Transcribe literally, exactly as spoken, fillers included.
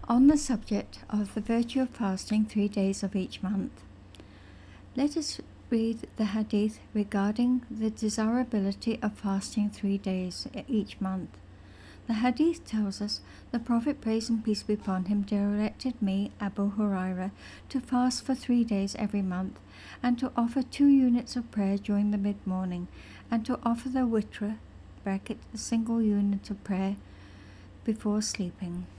On the subject of the virtue of fasting three days of each month, let us read the hadith regarding the desirability of fasting three days each month. The hadith tells us, the Prophet, praise and peace be upon him, directed me, Abu Hurairah, to fast for three days every month, and to offer two units of prayer during the mid-morning, and to offer the witr, bracket, a single unit of prayer, before sleeping.